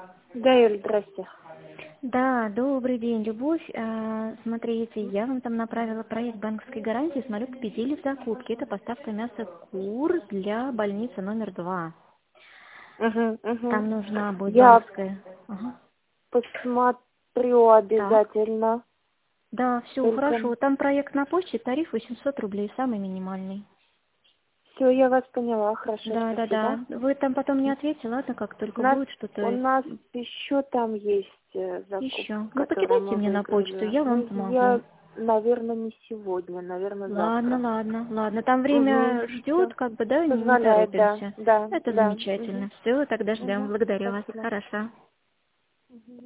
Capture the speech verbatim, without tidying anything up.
Да, Юль, здрасте. Да, добрый день, Любовь. А, смотрите, я вам там направила проект банковской гарантии. Смотрю, победили в закупке. Это поставка мяса кур для больницы номер два. Угу, угу. Там нужна будет Я банковская. Ага. посмотрю Так. обязательно. Да, все Только хорошо. Там проект на почте, тариф восемьсот рублей, самый минимальный. все, я вас поняла. Хорошо, Да, да, спасибо. да. Вы там потом не ответите, ладно, как У только нас, будет у что-то нас еще там есть э, закупки, еще. Ну, которые покидайте мы мне на почту, выиграли. я вам Ну, помогу. я, наверное, не сегодня, наверное, Ладно, завтра. ладно, ладно. Там Угу. время Все. ждет, как бы, да, не, не Позволяет, да, торопимся. да, Это да. Угу. замечательно. Все, тогда ждем. Угу. Благодарю вас. Спасибо. Хорошо. Мгм.